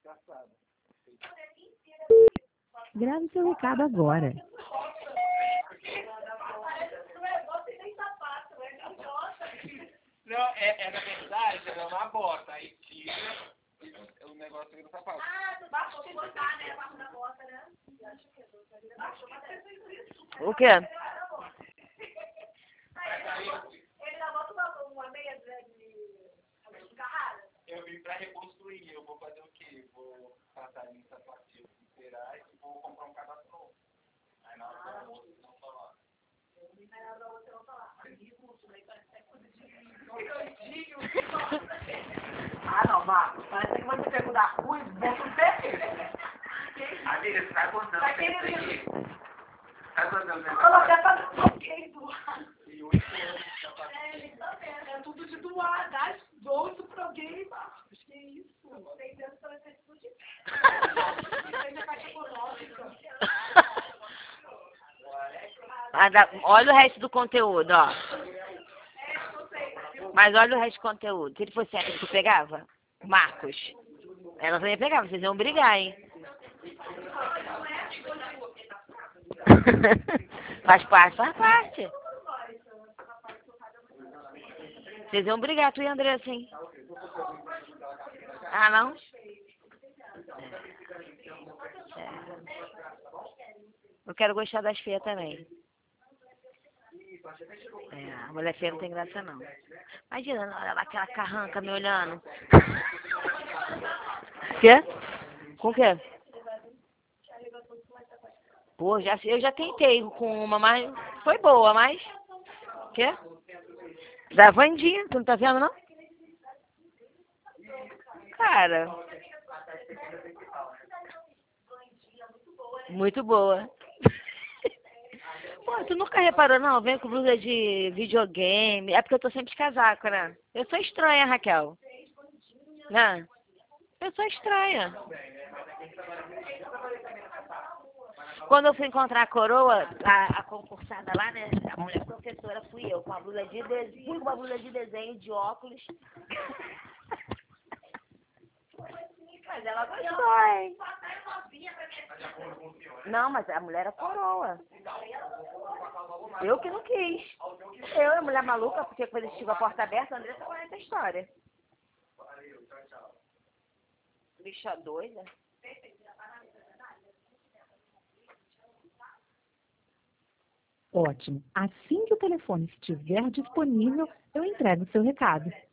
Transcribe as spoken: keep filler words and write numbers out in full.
Grave seu recado agora. Não, é, é na verdade, ela é uma bota, aí tira o negócio aqui do sapato. Ah, tu baixou pra botar, né? Abaixo da bota, né? O quê? Ele já bota uma, uma meia de carrada. Eu vim pra reconstruir, eu vou fazer o quê? Vou passar em sapatilha, esperar e vou comprar um cadastro novo. Aí na hora da outra não falar. Aí na hora da outra não falar. Ah, não, Marcos. Parece que você pegou da rua e volta no pé. Amiga, você tá contando Tá isso aqui? querendo... Tá contando isso Eu até fazer um bloqueio do ar. E oito anos de sapatilha. É, ele tá vendo. É tudo de doar, dá bolso pra alguém, Marcos. Que isso? Tem dentro pra você explodir. Tem a caixa econômica. Ah, dá- olha o resto do conteúdo, ó. Mas olha o resto do conteúdo. Se ele fosse hétero, tu pegava? Marcos. Ela também pegava, vocês iam brigar, hein? Faz parte, faz parte. Vocês iam brigar, tu e André, assim. Ah, não? É. Eu quero gostar das feias também. É, a mulher feia não tem graça, não. Imagina, ela, aquela carranca me olhando. Quê? Com o quê? Pô, já, eu já tentei com uma, mas foi boa, mas... Quê? Da Vandinha, tu não tá vendo, não? Cara... Muito boa. Pô, tu nunca reparou, não? Vem com blusa de videogame. É porque eu tô sempre de casaco, né? Eu sou estranha, Raquel. Né? Eu sou estranha. Quando eu fui encontrar a coroa, a, a concursada lá, né? A mulher professora fui eu, com a blusa de desenho, fui com uma blusa de desenho, de óculos. Mas ela gostou, hein? Não, mas a mulher era coroa. Eu que não quis. Eu, a mulher maluca, porque quando eles tinham a porta aberta, a André tá conhece a história. Bicha doida. Ótimo. Assim que o telefone estiver disponível, eu entrego o seu recado.